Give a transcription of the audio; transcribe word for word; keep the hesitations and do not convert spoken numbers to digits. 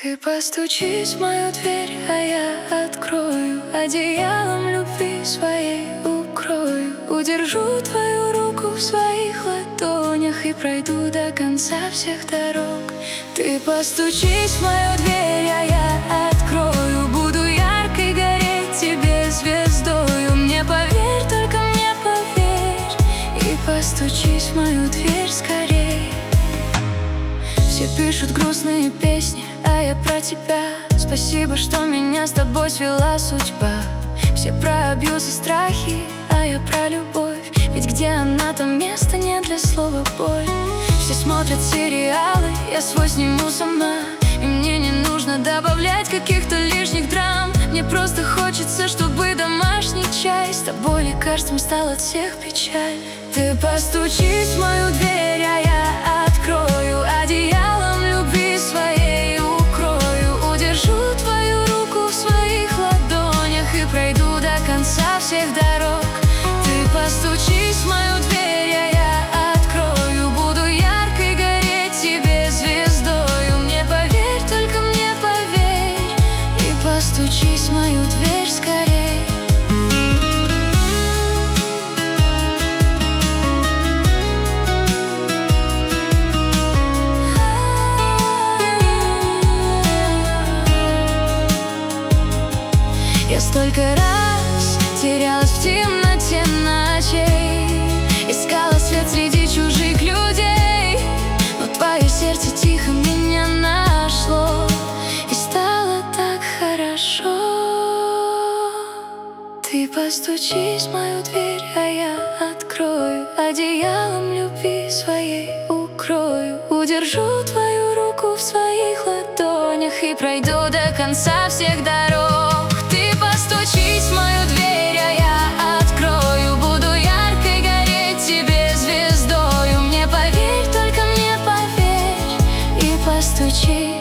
Ты постучись в мою дверь, а я открою. Одеялом любви своей укрою. Удержу твою руку в своих ладонях и пройду до конца всех дорог. Ты постучись в мою дверь, а я открою. Буду яркой гореть тебе звездою. Мне поверь, только мне поверь, и постучись в мою дверь скорей. Все пишут грустные песни, а я про тебя. Спасибо, что меня с тобой свела судьба. Все про абьюз и страхи, а я про любовь. Ведь где она, там места нет для слова боль. Все смотрят сериалы, я свой сниму сама. И мне не нужно добавлять каких-то лишних драм. Мне просто хочется, чтобы домашний чай с тобой лекарством стал от всех печаль. Ты постучись в мою дверь, а я открою. Одеялом любви своей укрою. Удержу твою руку в своих ладонях и пройду до конца всех дорог. Ты постучись в мою дверь, а я открою. Буду яркой гореть тебе звездою. Мне поверь, только мне поверь, и постучись в мою дверь скорей. Я столько раз терялась в темноте ночей, искала свет среди чужих людей, но твое сердце тихо меня нашло, и стало так хорошо. Ты постучись в мою дверь, а я открою. Одеялом любви своей укрою. Удержу твою руку в своих ладонях и пройду до конца всех дорог. Постучись в мою дверь, а я открою. Буду яркой гореть тебе звездою. Мне поверь, только мне поверь, и постучись.